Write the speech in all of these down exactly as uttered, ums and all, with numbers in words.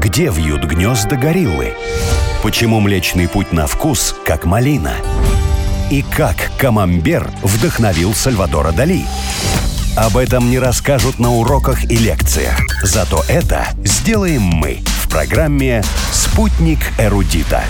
Где вьют гнезда гориллы? Почему Млечный Путь на вкус, как малина? И как камамбер вдохновил Сальвадора Дали? Об этом не расскажут на уроках и лекциях. Зато это сделаем мы в программе «Спутник эрудита».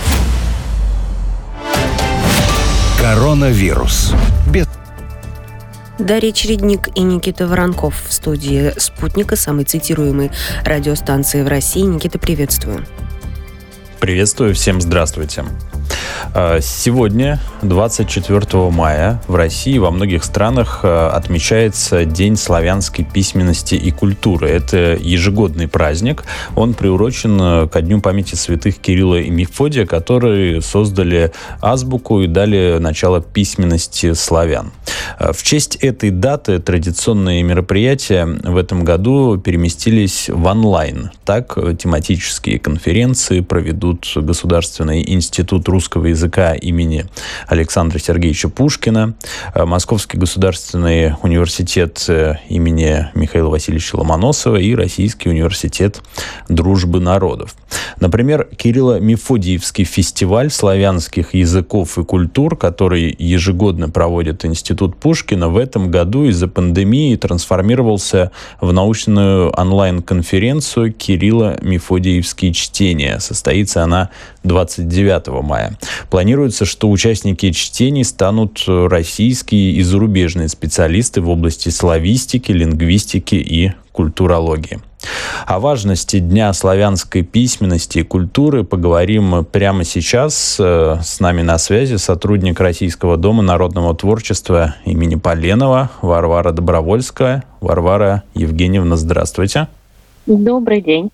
Коронавирус. Бед... Дарья Чередник и Никита Воронков в студии «Спутника», самой цитируемой радиостанции в России. Никита, приветствую. Приветствую, всем здравствуйте. Сегодня, двадцать четвёртого мая, в России во многих странах отмечается День славянской письменности и культуры. Это ежегодный праздник. Он приурочен ко Дню памяти святых Кирилла и Мефодия, которые создали азбуку и дали начало письменности славян. В честь этой даты традиционные мероприятия в этом году переместились в онлайн. Так, тематические конференции проведут Государственный институт русского языка имени Александра Сергеевича Пушкина, Московский государственный университет имени Михаила Васильевича Ломоносова и Российский университет дружбы народов. Например, Кирилло-Мефодиевский фестиваль славянских языков и культур, который ежегодно проводит Институт Пушкина, в этом году из-за пандемии трансформировался в научную онлайн-конференцию «Кирилло-Мефодиевские чтения». Состоится она двадцать девятого мая. Планируется, что участники чтений станут российские и зарубежные специалисты в области славистики, лингвистики и культурологии. О важности Дня славянской письменности и культуры поговорим прямо сейчас. С нами на связи сотрудник Российского дома народного творчества имени Поленова Варвара Добровольская. Варвара Евгеньевна, здравствуйте. Добрый день.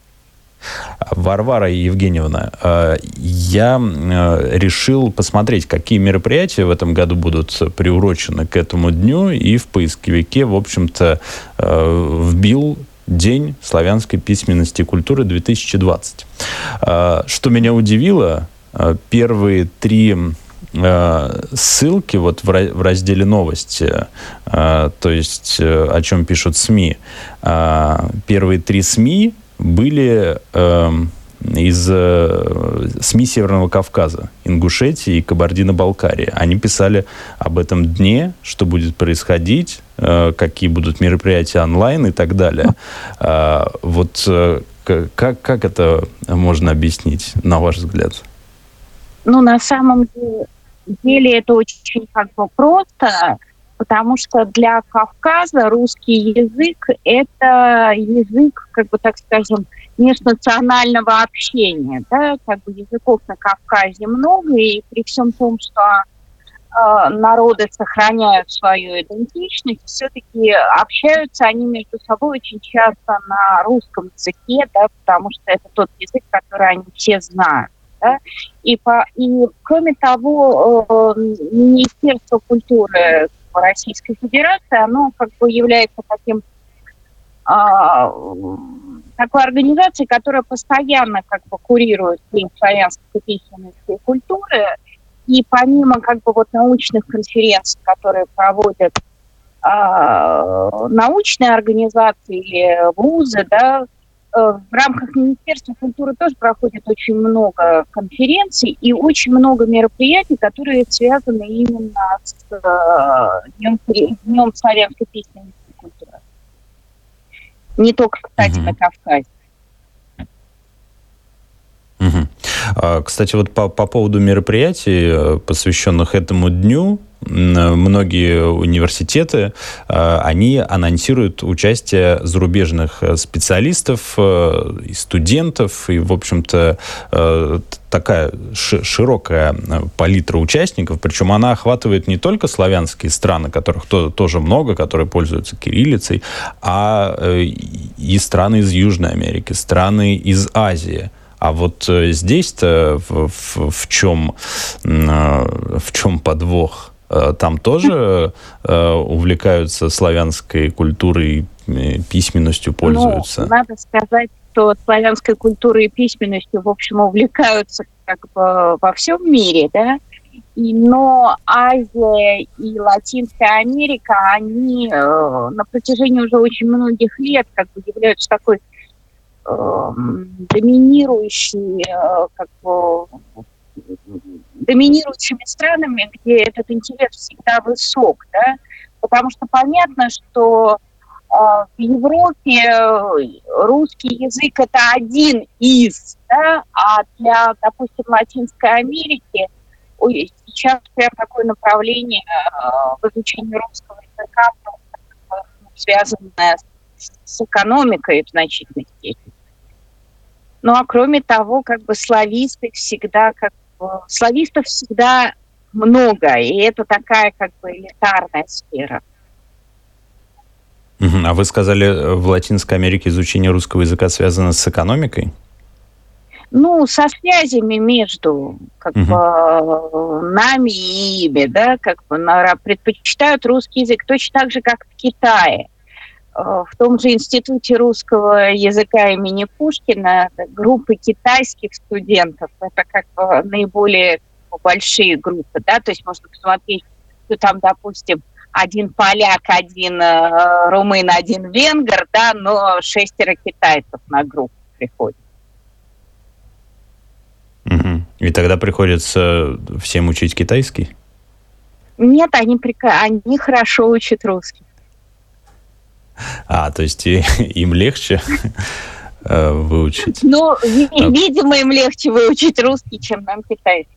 Варвара Евгеньевна, я решил посмотреть, какие мероприятия в этом году будут приурочены к этому дню, и в поисковике, в общем-то, вбил День славянской письменности и культуры две тысячи двадцать. Что меня удивило, первые три ссылки вот в разделе «Новости», то есть о чем пишут СМИ, первые три СМИ были э, из э, СМИ Северного Кавказа, Ингушетии и Кабардино-Балкарии. Они писали об этом дне, что будет происходить, э, какие будут мероприятия онлайн и так далее. Э, вот э, как, как это можно объяснить, на ваш взгляд? Ну, на самом деле это очень как бы просто, потому что для Кавказа русский язык – это язык, как бы так скажем, межнационального общения. Да? Как бы языков на Кавказе много, и при всем том, что э, народы сохраняют свою идентичность, все-таки общаются они между собой очень часто на русском языке, да, потому что это тот язык, который они все знают. Да? И, по, и кроме того, э, Министерство культуры Российской Федерации, оно как бы является таким, а, такой организацией, которая постоянно как бы курирует День славянской письменности и культуры. И помимо как бы вот научных конференций, которые проводят а, научные организации или вузы, да, в рамках Министерства культуры тоже проходит очень много конференций и очень много мероприятий, которые связаны именно с э, Днем, Днем славянской письменности и культуры. Не только, кстати, mm-hmm. на Кавказе. Mm-hmm. Кстати, вот по, по поводу мероприятий, посвященных этому дню, многие университеты, они анонсируют участие зарубежных специалистов и студентов, и, в общем-то, такая широкая палитра участников, причем она охватывает не только славянские страны, которых тоже много, которые пользуются кириллицей, а и страны из Южной Америки, страны из Азии. А вот здесь-то в, в, в чем, в чем подвох? Там тоже э, увлекаются славянской культурой и письменностью, пользуются? Ну, надо сказать, что славянской культурой и письменностью, в общем, увлекаются как бы во всем мире, да? И, но Азия и Латинская Америка, они э, на протяжении уже очень многих лет как бы являются такой э, доминирующей, э, как бы, доминирующими странами, где этот интерес всегда высок, да, потому что понятно, что э, в Европе русский язык это один из, да, а для, допустим, Латинской Америки ой, сейчас прям такое направление э, в изучении русского языка, связанное с, с экономикой в значительной степени. Ну а кроме того, как бы слависты всегда, как бы, славистов всегда много, и это такая как бы элитарная сфера. А вы сказали, в Латинской Америке изучение русского языка связано с экономикой? Ну, со связями между как угу. бы, нами и ими, да, как бы предпочитают русский язык точно так же, как в Китае. В том же Институте русского языка имени Пушкина группы китайских студентов, это как бы наиболее большие группы, да, то есть можно посмотреть, что там, допустим, один поляк, один э, румын, один венгр, да, но шестеро китайцев на группу приходят. Угу. И тогда приходится всем учить китайский? Нет, они, они хорошо учат русский. А, то есть и, им легче э, выучить? Ну, видимо, им легче выучить русский, чем нам китайский.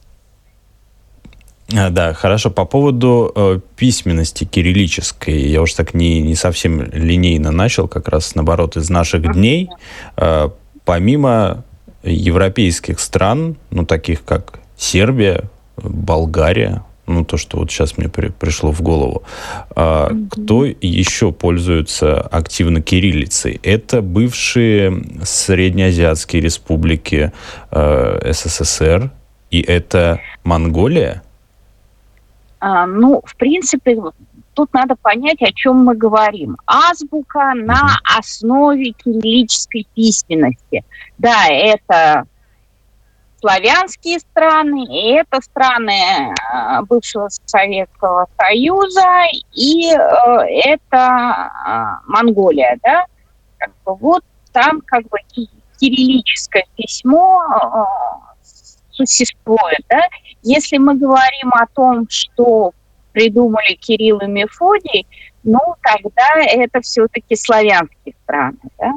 А, да, хорошо. По поводу э, письменности кириллической, я уж так не, не совсем линейно начал, как раз наоборот, из наших дней. Э, помимо европейских стран, ну, таких как Сербия, Болгария, ну, то, что вот сейчас мне при, пришло в голову, а, mm-hmm. кто еще пользуется активно кириллицей? Это бывшие среднеазиатские республики э, СССР, и это Монголия? А, ну, в принципе, тут надо понять, о чем мы говорим. Азбука mm-hmm. на основе кириллической письменности. Да, это славянские страны, и это страны э, бывшего Советского Союза, и э, это э, Монголия, да. Как бы вот там как бы кириллическое письмо э, существует, да. Если мы говорим о том, что придумали Кирилл и Мефодий, ну тогда это все-таки славянские страны, да.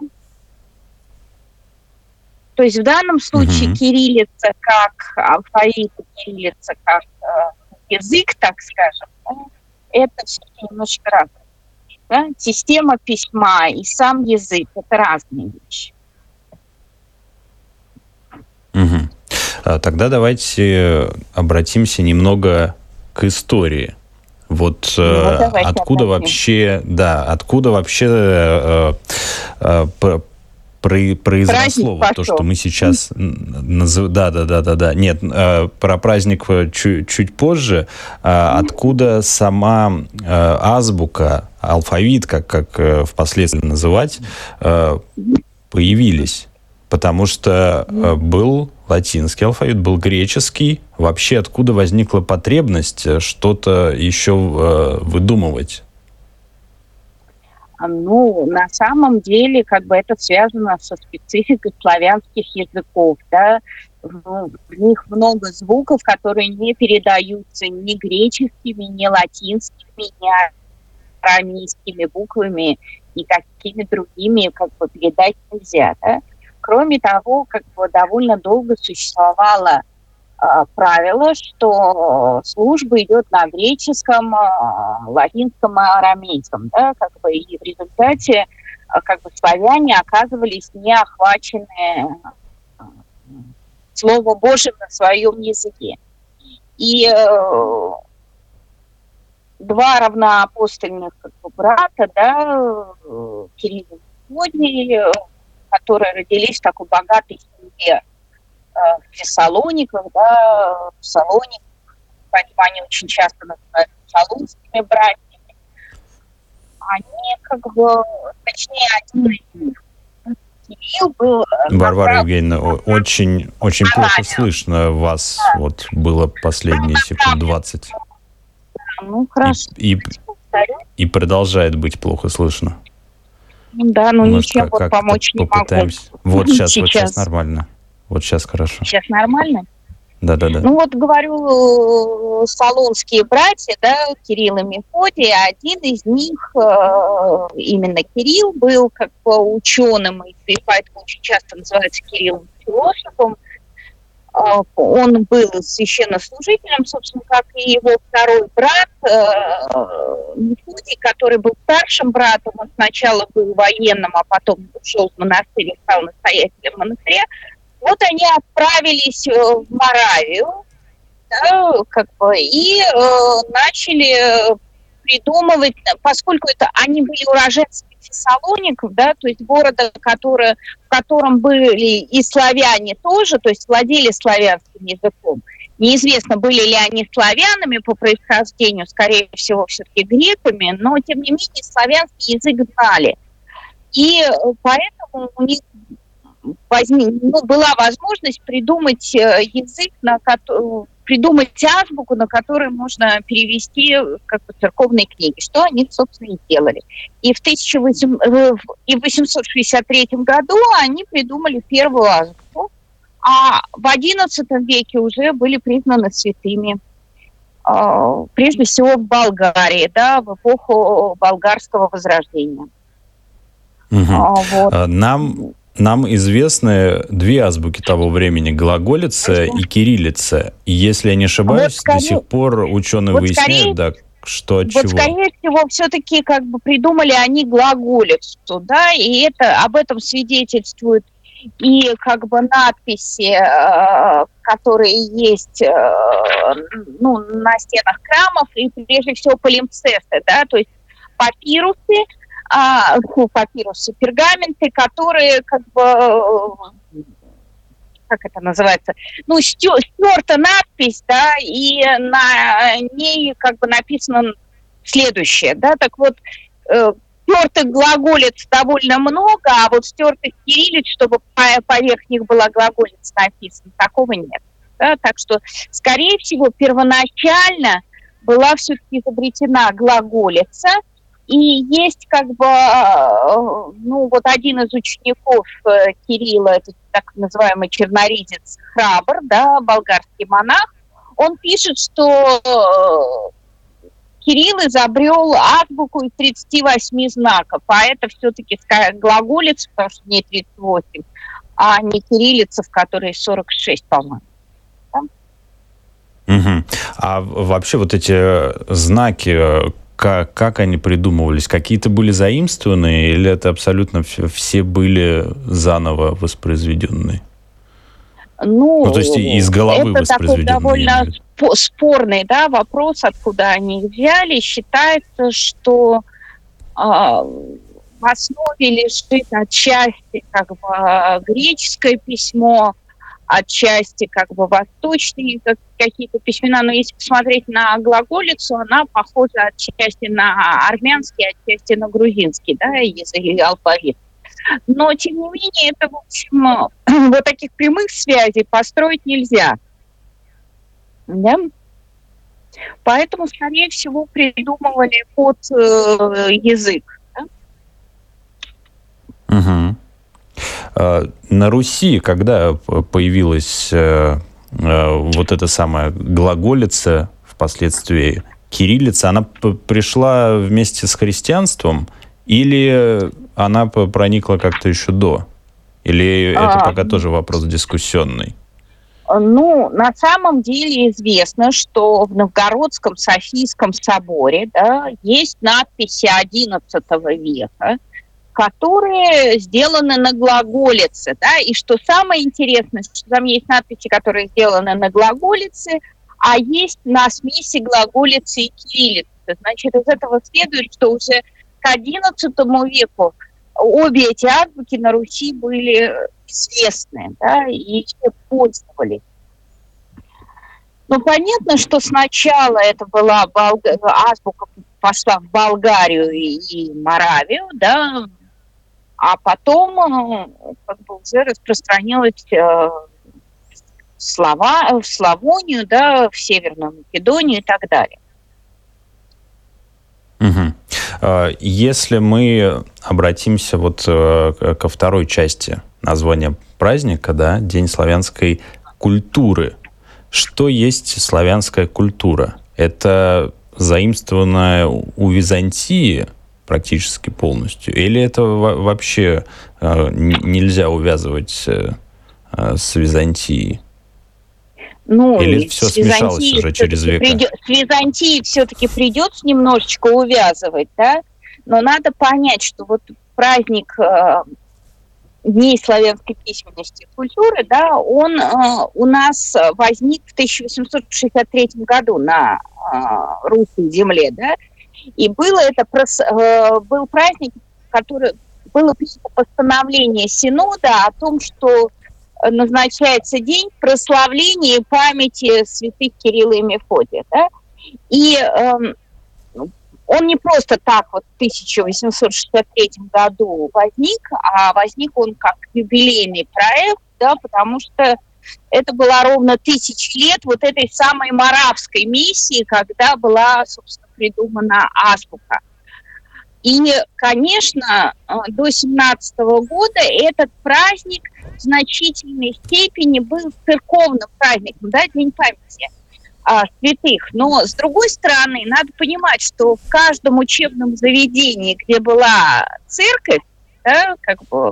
То есть в данном случае mm-hmm. кириллица как алфавит, кириллица как э, язык, так скажем, да, это все немножко разное. Да? Система письма и сам язык – это разные вещи. Mm-hmm. Тогда давайте обратимся немного к истории. Вот ну, э, откуда обратим. вообще, да, откуда вообще э, э, э, произошло вот то, что мы сейчас называем... Да, да, да, да, да. Нет, э, про праздник чуть, чуть позже. Э, откуда сама э, азбука, алфавит, как, как э, впоследствии называть, э, появились? Потому что э, был латинский алфавит, был греческий. Вообще откуда возникла потребность что-то еще э, выдумывать? Ну, на самом деле, как бы это связано со спецификой славянских языков, да. В, в них много звуков, которые не передаются ни греческими, ни латинскими, ни арамейскими буквами, и какими другими, как бы, передать нельзя, да. Кроме того, как бы довольно долго существовало правило, что служба идет на греческом, латинском и арамейском, да, как бы, и в результате как бы славяне оказывались не охвачены Словом Божьим на своем языке. И э, два равноапостольных как бы, брата, да, Кирилл и Мефодий, которые родились в такой богатой семье в Фессалониках, да, в Салониках, поэтому они очень часто называют салунскими братьями. Они как бы, точнее, один из них, Кирилл был... Барбара Евгеньевна, очень, очень плохо слышно вас, да. Вот было последние секунд двадцать. Ну, хорошо. И, и, и продолжает быть плохо слышно. Да, ну Может, ничем как- вот как-то помочь не могу. попытаемся. Вот сейчас, вот сейчас Сейчас. нормально. Вот сейчас хорошо. Сейчас нормально? Да-да-да. Ну вот говорю, Солунские братья, да, Кирилл и Мефодий, один из них, э, именно Кирилл, был как бы ученым, и поэтому очень часто называется Кириллом философом. Э, Он был священнослужителем, собственно, как и его второй брат э, Мефодий, который был старшим братом. Он сначала был военным, а потом ушел в монастырь и стал настоятелем монастыря. Вот они отправились в Моравию, да, как бы, и э, начали придумывать, поскольку это они были уроженцами Фессалоников, да, то есть города, который, в котором были и славяне тоже, то есть владели славянским языком. Неизвестно, были ли они славянами по происхождению, скорее всего, все-таки греками, но, тем не менее, славянский язык знали. И поэтому у них возник, ну, была возможность придумать язык, на который, придумать азбуку, на которой можно перевести как бы церковные книги, что они, собственно, и сделали. И в тысяча восемьсот шестьдесят третьем году они придумали первую азбуку, а в одиннадцатом веке уже были признаны святыми. Прежде всего в Болгарии, да, в эпоху болгарского возрождения. Угу. А, вот. Нам... Нам известны две азбуки того времени, глаголица и кириллица. И если я не ошибаюсь, вот скорее, до сих пор ученые вот выясняют, скорее, да, что от вот чего. Вот, скорее всего, все-таки как бы придумали они глаголицу, да, и это, об этом свидетельствует и как бы надписи, э, которые есть э, ну, на стенах храмов, и прежде всего палимпсесты, да, то есть папирусы, А, ну, папирусы, пергаменты, которые, как бы, как это называется, ну, стерта надпись, да, и на ней, как бы, написано следующее, да, так вот, э, стертых глаголиц довольно много, а вот стертых кириллиц, чтобы поверх них была глаголица написана, такого нет, да, так что, скорее всего, первоначально была все-таки изобретена глаголица. И есть как бы, ну, вот один из учеников Кирилла, это так называемый черноризец Храбр, да, болгарский монах, он пишет, что Кирилл изобрел азбуку из тридцати восьми знаков, а это все-таки глаголица, потому что в ней тридцать восемь, а не кириллица, в которой сорок шесть, по-моему. Да? Угу. А вообще вот эти знаки... Как, как они придумывались? Какие-то были заимствованные или это абсолютно все были заново воспроизведенные? Ну, ну то есть из головы это воспроизведенные? Это такой довольно спорный, да, вопрос, откуда они их взяли. Считается, что э, в основе лежит отчасти как бы греческое письмо, отчасти как бы восточные какие-то письмена, но если посмотреть на глаголицу, она похожа отчасти на армянский, отчасти на грузинский, да, язык, алфавит. Но, тем не менее, это, в общем, вот таких прямых связей построить нельзя. Да? Поэтому, скорее всего, придумывали под э, язык. Да? Угу. На Руси, когда появилась э, э, вот эта самая глаголица, впоследствии кириллица, она п- пришла вместе с христианством или она проникла как-то еще до? Или это а, пока тоже вопрос дискуссионный? Ну, на самом деле известно, что в Новгородском Софийском соборе, да, есть надписи одиннадцатого века, которые сделаны на глаголице, да, и что самое интересное, что там есть надписи, которые сделаны на глаголице, а есть на смеси глаголицы и кириллицы. Значит, из этого следует, что уже к одиннадцатому веку обе эти азбуки на Руси были известны, да, и все пользовались. Ну, понятно, что сначала это была Болг... азбука пошла в Болгарию и, и Моравию, да, а потом как бы уже распространилась э, в, Слова... в Славонию, да, в Северную Македонию и так далее. Угу. Если мы обратимся вот ко второй части названия праздника, да, День славянской культуры. Что есть славянская культура? Это заимствованная у Византии практически полностью? Или это вообще нельзя увязывать с Византией? Ну, Или все смешалось уже через века? Придет, с Византией все-таки придется немножечко увязывать, да? Но надо понять, что вот праздник э, Дней славянской письменности и культуры, да, он э, у нас возник в тысяча восемьсот шестьдесят третьем году на э, русской земле, да? И было это э, был праздник, который было принято постановление Синода о том, что назначается день прославления памяти святых Кирилла и Мефодия. Да? И э, он не просто так вот в тысяча восемьсот шестьдесят третьем году возник, а возник он как юбилейный проект, да, потому что это было ровно тысячи лет вот этой самой моравской миссии, когда была, собственно, придумана азбука. И, конечно, до семнадцатого года этот праздник в значительной степени был церковным праздником, да, День памяти а, святых. Но, с другой стороны, надо понимать, что в каждом учебном заведении, где была церковь, да, как бы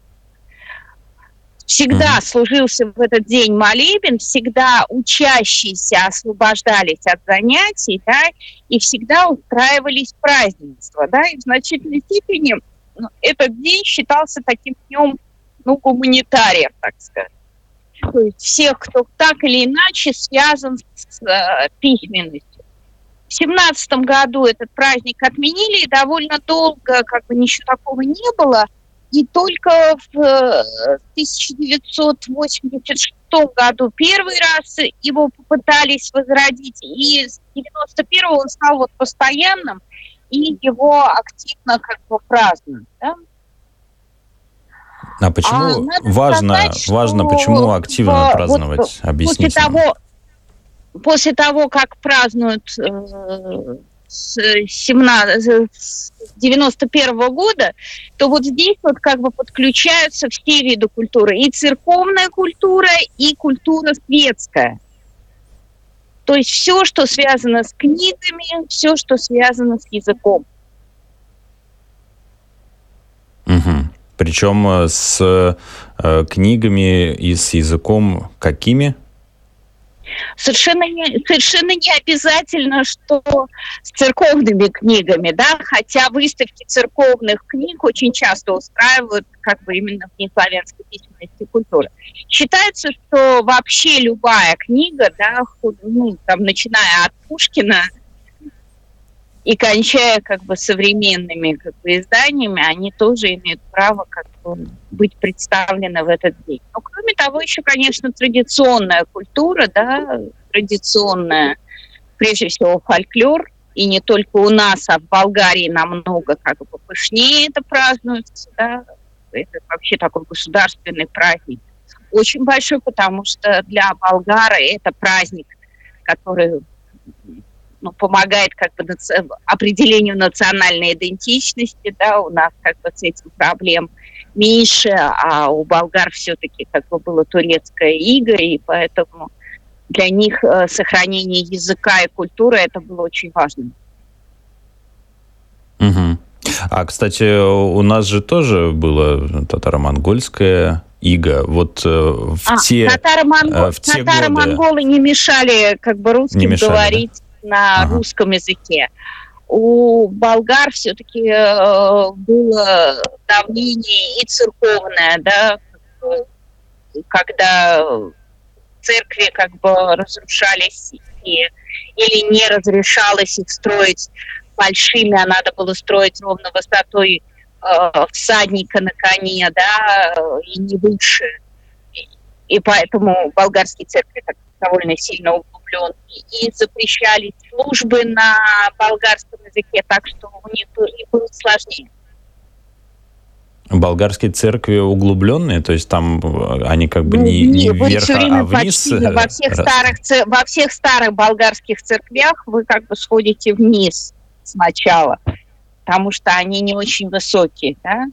всегда служился в этот день молебен, всегда учащиеся освобождались от занятий, да, и всегда устраивались празднества, да, и в значительной степени ну, этот день считался таким днем, ну, гуманитариев, так сказать. То есть всех, кто так или иначе связан с э, письменностью. В семнадцатом году этот праздник отменили, и довольно долго как бы ничего такого не было. И только в тысяча девятьсот восемьдесят шестом году первый раз его попытались возродить, и с девяносто первого он стал вот постоянным, и его активно как бы празднуют. Да? А почему а важно, сказать, важно, почему активно в, праздновать? Вот, объясните. После того, после того, как празднуют э, с, с девяносто первого года, то вот здесь вот как бы подключаются все виды культуры. И церковная культура, и культура светская. То есть все, что связано с книгами, все, что связано с языком. Угу. Причем с э, книгами и с языком какими? Совершенно не, совершенно не обязательно, что с церковными книгами, да, хотя выставки церковных книг очень часто устраивают как бы именно в День славянской письменности и культуры. Считается, что вообще любая книга, да, ну, там, начиная от Пушкина и кончая как бы современными как бы изданиями, они тоже имеют право как бы быть представлены в этот день. Но кроме того, еще, конечно, традиционная культура, да, традиционная, прежде всего, фольклор, и не только у нас, а в Болгарии намного как бы пышнее это празднуется, да, это вообще такой государственный праздник. Очень большой, потому что для болгара это праздник, который ну, помогает как бы наци... определению национальной идентичности, да, у нас как бы с этим проблем меньше, а у болгар все-таки как бы было турецкое иго, и поэтому для них э, сохранение языка и культуры это было очень важно. Угу. А, кстати, у нас же тоже было татаро-монгольское иго. Вот э, в а, те, татаро-монгол... э, в те татаро-монголы годы... не мешали как бы русским не мешали, говорить, да? На ага. русском языке. У болгар все-таки э, было давление и церковное, да, когда церкви как бы разрушались и, или не разрешалось их строить большими, а надо было строить ровно высотой э, всадника на коне, да, и не выше. И, и поэтому болгарские церкви так довольно сильно углублены и запрещались службы на болгарском языке, так что у них было сложнее. Болгарские церкви углубленные, то есть там они как бы не, не вверх, а вниз? Во всех, старых, во всех старых болгарских церквях вы как бы сходите вниз сначала. потому что они не очень высокие, да.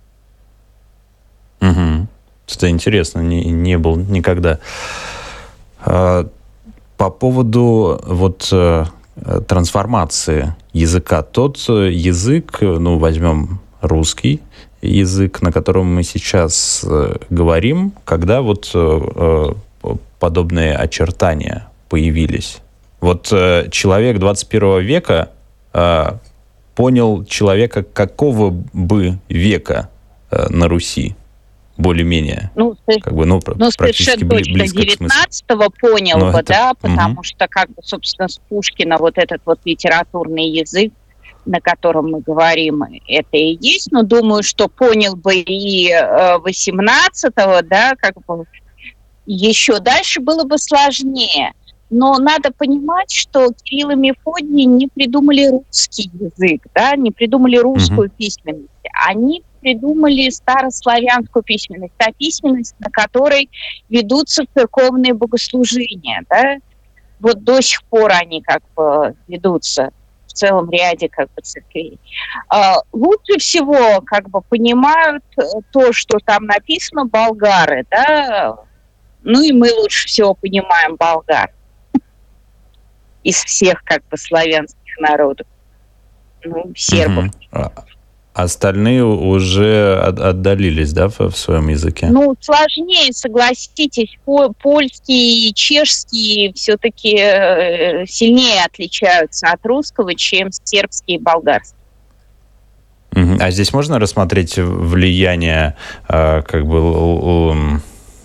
Угу. Это интересно, не, не был никогда. А, по поводу вот трансформации языка. Тот язык, ну, возьмем русский язык, на котором мы сейчас говорим, когда вот подобные очертания появились. Вот человек двадцать первого века понял человека какого бы века на Руси, более-менее. Ну, как бы, ну, ну совершенно точно девятнадцатого понял Но бы, это... да, потому угу. что, как бы, собственно, с Пушкина вот этот вот литературный язык, на котором мы говорим, это и есть. Но думаю, что понял бы и восемнадцатого, да, как бы еще дальше было бы сложнее. Но надо понимать, что Кирилл и Мефодий не придумали русский язык, да, не придумали русскую угу. письменность. Они придумали старославянскую письменность, та письменность, на которой ведутся церковные богослужения, да. Вот до сих пор они как бы ведутся в целом ряде как бы церквей. А, лучше всего как бы понимают то, что там написано, болгары, да. Ну и мы лучше всего понимаем болгар из всех как бы славянских народов, ну, сербов. Угу. Остальные уже отдалились, да, в своем языке? Ну, сложнее, согласитесь. Польский и чешский все-таки сильнее отличаются от русского, чем сербский и болгарский. А здесь можно рассмотреть влияние как бы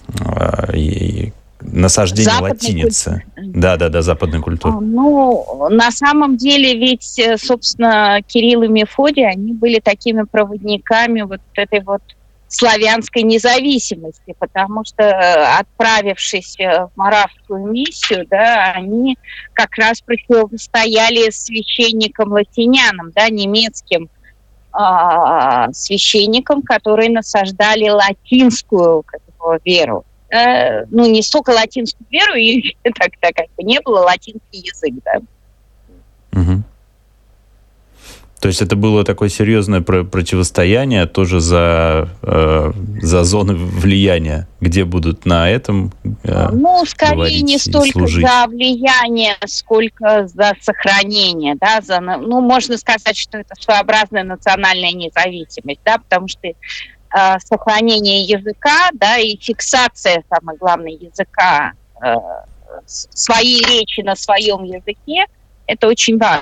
насаждение западной латиницы. Культуры. Да, да, да, западной культуры. Ну, на самом деле, ведь, собственно, Кирилл и Мефодий, они были такими проводниками вот этой вот славянской независимости, потому что, отправившись в Моравскую миссию, да, они как раз противостояли священникам-латинянам, да, немецким э, священникам, которые насаждали латинскую как бы, веру. Ну, не столько латинскую веру, и тогда как бы не было латинский язык, да. Угу. То есть это было такое серьезное противостояние тоже за, э, за зоны влияния, где будут на этом э, Ну, скорее не столько за влияние, сколько за сохранение, да, за, ну, можно сказать, что это своеобразная национальная независимость, да, потому что сохранение языка, да, и фиксация, самое главное, языка, э, своей речи на своем языке, это очень важно.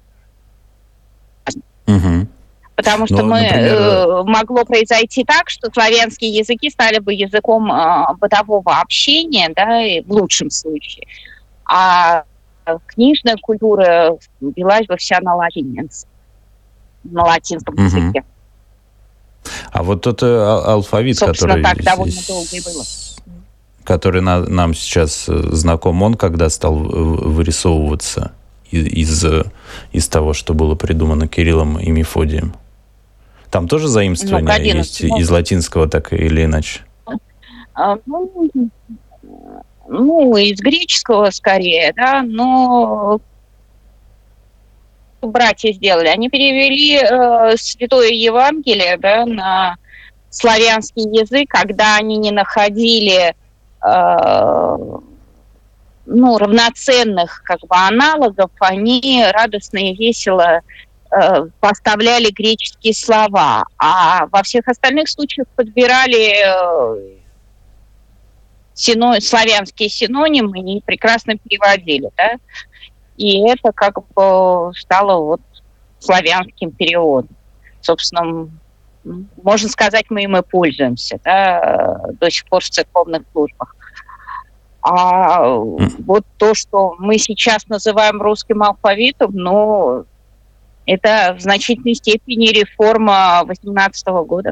Угу. Потому что Но, мы, например... э, могло произойти так, что славянские языки стали бы языком э, бытового общения, да, и в лучшем случае. А книжная культура велась бы вся на латинице, на латинском угу. языке. А вот тот алфавит, Собственно, который, так довольно долго и было. который на, нам сейчас знаком, он когда стал вырисовываться из, из того, что было придумано Кириллом и Мефодием? Там тоже заимствования ну, есть ну, из латинского, так или иначе? А, ну, ну, из греческого скорее, да, но... братья сделали. Они перевели э, Святое Евангелие, да, на славянский язык, когда они не находили э, ну, равноценных как бы аналогов, они радостно и весело э, поставляли греческие слова, а во всех остальных случаях подбирали э, сино, славянские синонимы и прекрасно переводили, да. И это как бы стало вот славянским переводом. Собственно, можно сказать, мы им и пользуемся, да, до сих пор в церковных службах. А mm. вот то, что мы сейчас называем русским алфавитом, ну, это в значительной степени реформа восемнадцатого года.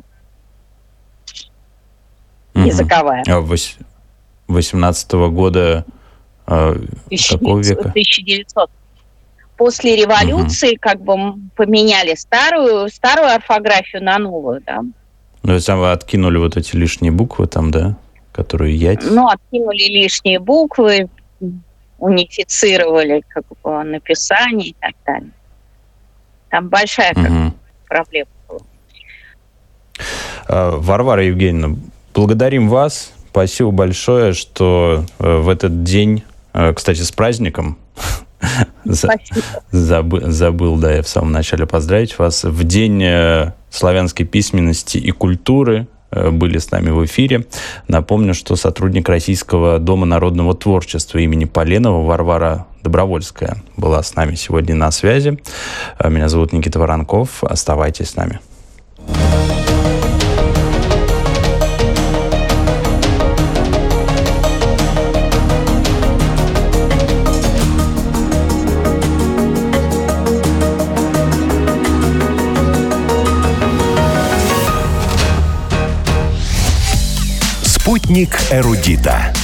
Mm-hmm. Языковая. А восемнадцатого года... Какого века? тысяча девятьсот. После революции угу. как бы поменяли старую, старую орфографию на новую, да. Ну, если вы откинули вот эти лишние буквы там, да, которые ять. Ну, откинули лишние буквы, унифицировали как бы написание и так далее. Там большая как, угу. проблема была. Варвара Евгеньевна, благодарим вас. Спасибо большое, что в этот день, кстати, с праздником, забыл, забыл, да, я в самом начале поздравить вас, в День славянской письменности и культуры были с нами в эфире. Напомню, что сотрудник Российского дома народного творчества имени Поленова Варвара Добровольская была с нами сегодня на связи. Меня зовут Никита Воронков. Оставайтесь с нами. Спутник эрудита.